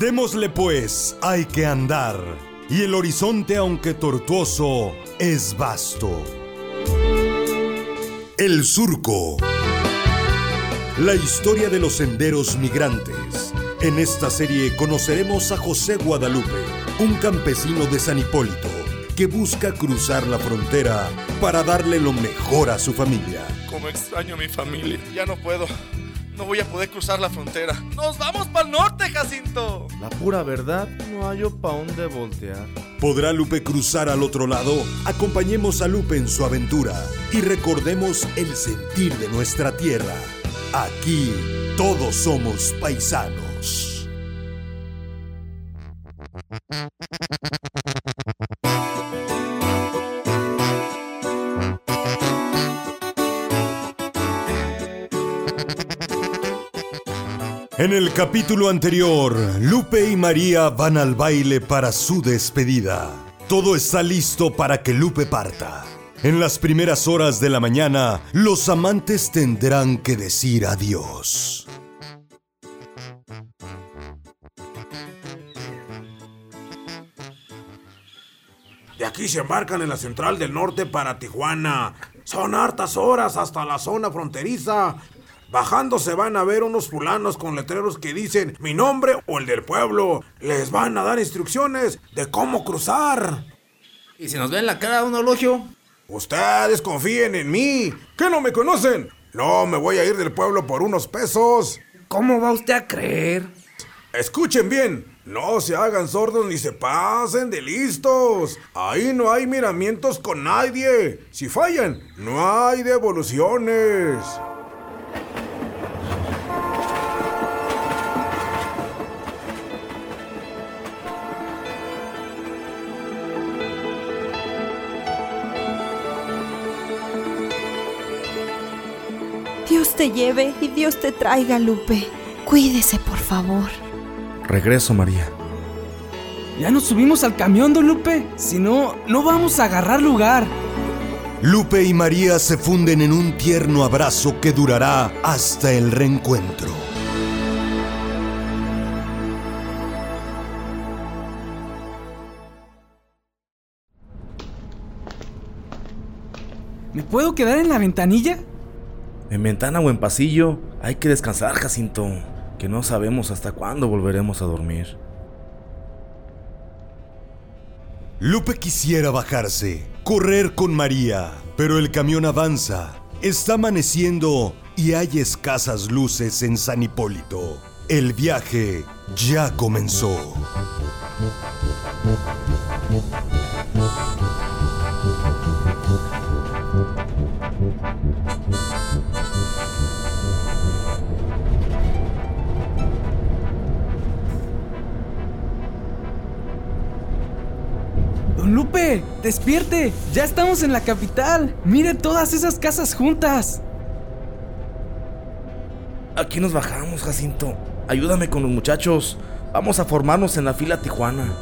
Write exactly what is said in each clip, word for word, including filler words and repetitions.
Démosle pues, hay que andar, y el horizonte, aunque tortuoso, es vasto. El Surco. La historia de los senderos migrantes. En esta serie conoceremos a José Guadalupe, un campesino de San Hipólito, que busca cruzar la frontera para darle lo mejor a su familia. Cómo extraño a mi familia. Ya no puedo. No voy a poder cruzar la frontera. ¡Nos vamos para el norte, Jacinto! La pura verdad, no hallo pa' dónde voltear. ¿Podrá Lupe cruzar al otro lado? Acompañemos a Lupe en su aventura y recordemos el sentir de nuestra tierra. Aquí todos somos paisanos. En el capítulo anterior, Lupe y María van al baile para su despedida. Todo está listo para que Lupe parta. En las primeras horas de la mañana, los amantes tendrán que decir adiós. De aquí se embarcan en la Central del Norte para Tijuana. Son hartas horas hasta la zona fronteriza. Bajando se van a ver unos fulanos con letreros que dicen mi nombre o el del pueblo. Les van a dar instrucciones de cómo cruzar. ¿Y si nos ven la cara de un elogio? Ustedes confíen en mí. ¿Qué no me conocen? No me voy a ir del pueblo por unos pesos. ¿Cómo va usted a creer? Escuchen bien. No se hagan sordos ni se pasen de listos. Ahí no hay miramientos con nadie. Si fallan, no hay devoluciones. Dios te lleve y Dios te traiga, Lupe. Cuídese, por favor. Regreso, María. Ya nos subimos al camión, don Lupe. Si no, no vamos a agarrar lugar. Lupe y María se funden en un tierno abrazo que durará hasta el reencuentro. ¿Me puedo quedar en la ventanilla? En ventana o en pasillo, hay que descansar, Jacinto, que no sabemos hasta cuándo volveremos a dormir. Lupe quisiera bajarse, correr con María, pero el camión avanza. Está amaneciendo y hay escasas luces en San Hipólito. El viaje ya comenzó. Don Lupe, despierte. Ya estamos en la capital. Mire todas esas casas juntas. Aquí nos bajamos, Jacinto. Ayúdame con los muchachos. Vamos a formarnos en la fila Tijuana.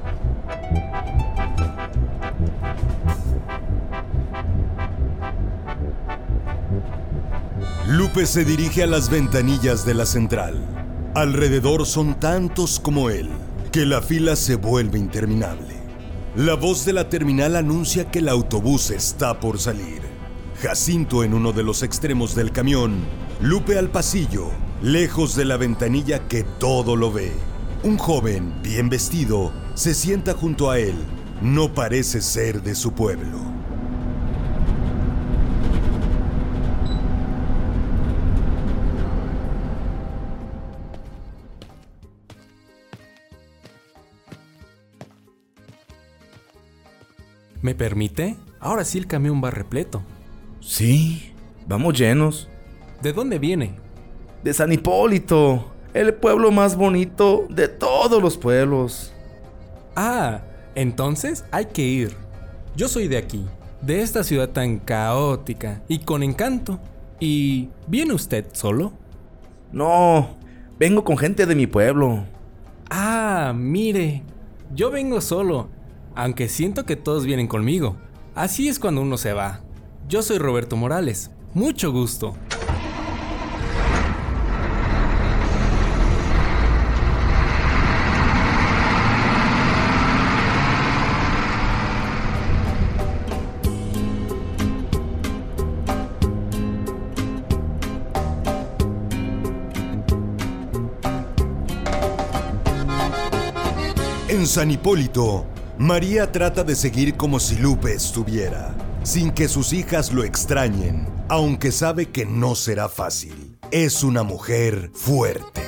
Lupe se dirige a las ventanillas de la central. Alrededor son tantos como él, que la fila se vuelve interminable. La voz de la terminal anuncia que el autobús está por salir. Jacinto en uno de los extremos del camión, Lupe al pasillo, lejos de la ventanilla que todo lo ve. Un joven, bien vestido, se sienta junto a él. No parece ser de su pueblo. ¿Me permite? Ahora sí el camión va repleto. Sí, vamos llenos. ¿De dónde viene? De San Hipólito, el pueblo más bonito de todos los pueblos. Ah, entonces hay que ir. Yo soy de aquí, de esta ciudad tan caótica y con encanto. ¿Y viene usted solo? No, vengo con gente de mi pueblo. Ah, mire, yo vengo solo. Aunque siento que todos vienen conmigo. Así es cuando uno se va. Yo soy Roberto Morales. Mucho gusto. En San Hipólito, María trata de seguir como si Lupe estuviera, sin que sus hijas lo extrañen, aunque sabe que no será fácil. Es una mujer fuerte.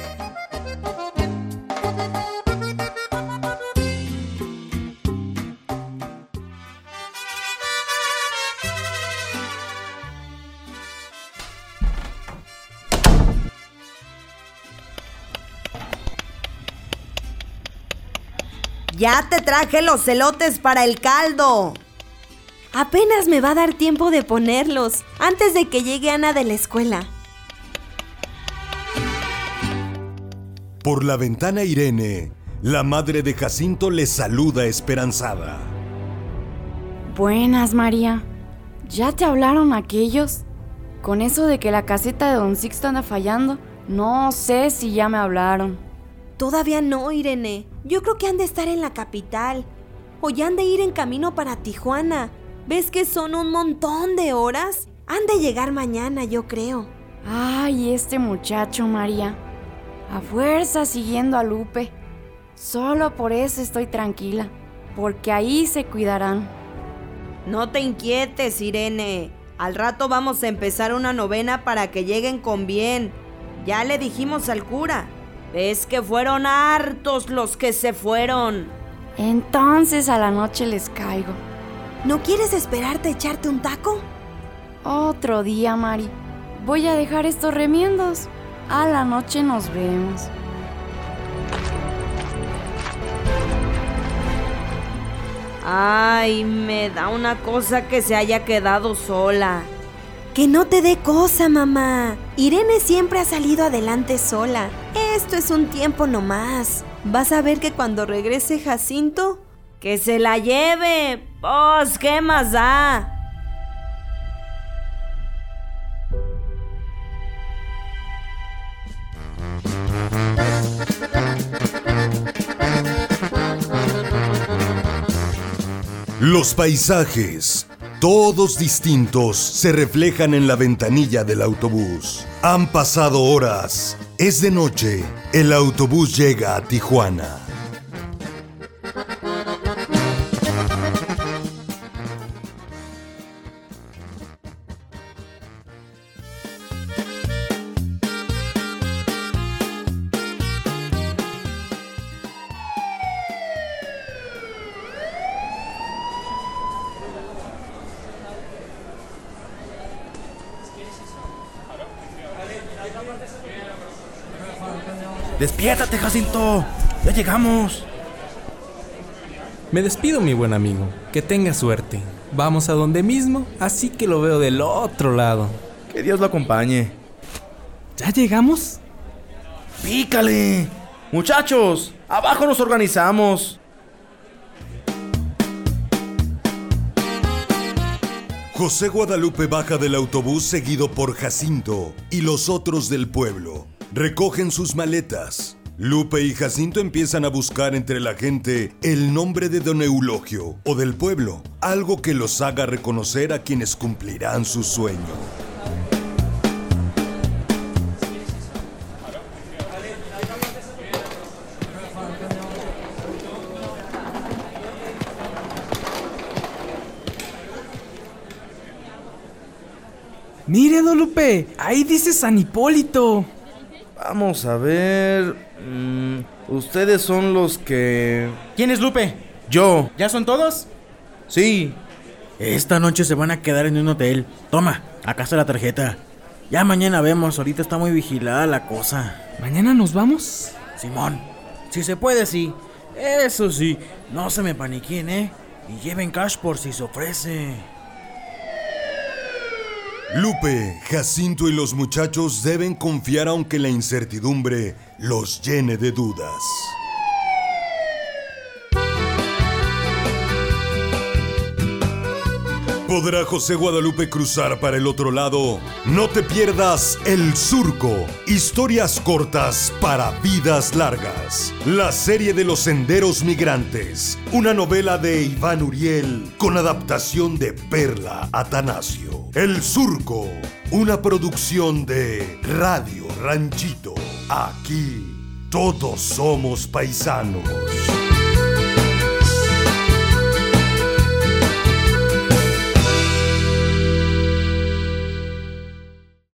Ya te traje los elotes para el caldo. Apenas me va a dar tiempo de ponerlos, antes de que llegue Ana de la escuela. Por la ventana Irene, la madre de Jacinto le saluda esperanzada. Buenas, María. ¿Ya te hablaron aquellos? Con eso de que la caseta de don Sixto anda fallando, no sé si ya me hablaron. Todavía no, Irene. Yo creo que han de estar en la capital. O ya han de ir en camino para Tijuana. ¿Ves que son un montón de horas? Han de llegar mañana, yo creo. Ay, este muchacho, María. A fuerza siguiendo a Lupe. Solo por eso estoy tranquila. Porque ahí se cuidarán. No te inquietes, Irene. Al rato vamos a empezar una novena para que lleguen con bien. Ya le dijimos al cura. Es que fueron hartos los que se fueron. Entonces a la noche les caigo. ¿No quieres esperarte a echarte un taco? Otro día, Mari. Voy a dejar estos remiendos. A la noche nos vemos. Ay, me da una cosa que se haya quedado sola. Que no te dé cosa, mamá. Irene siempre ha salido adelante sola. Esto es un tiempo nomás. Vas a ver que cuando regrese Jacinto... ¡Que se la lleve! Pues, ¿qué más da? Los paisajes, todos distintos, se reflejan en la ventanilla del autobús. Han pasado horas. Es de noche. El autobús llega a Tijuana. ¡Despiértate, Jacinto! ¡Ya llegamos! Me despido, mi buen amigo. Que tenga suerte. Vamos a donde mismo, así que lo veo del otro lado. Que Dios lo acompañe. ¿Ya llegamos? ¡Pícale! ¡Muchachos! ¡Abajo nos organizamos! José Guadalupe baja del autobús seguido por Jacinto y los otros del pueblo. Recogen sus maletas. Lupe y Jacinto empiezan a buscar entre la gente el nombre de don Eulogio o del pueblo, algo que los haga reconocer a quienes cumplirán su sueño. Mire, don Lupe, ahí dice San Hipólito. Vamos a ver... Mmm, ustedes son los que... ¿Quién es Lupe? Yo. ¿Ya son todos? Sí. Esta noche se van a quedar en un hotel. Toma, acá está la tarjeta. Ya mañana vemos, ahorita está muy vigilada la cosa. ¿Mañana nos vamos? Simón, si se puede, sí. Eso sí, no se me paniquen, ¿eh? Y lleven cash por si se ofrece. Lupe, Jacinto y los muchachos deben confiar aunque la incertidumbre los llene de dudas. ¿Podrá José Guadalupe cruzar para el otro lado? No te pierdas El Surco, historias cortas para vidas largas. La serie de los senderos migrantes, una novela de Iván Uriel con adaptación de Perla Atanasio. El Surco, una producción de Radio Ranchito. Aquí todos somos paisanos.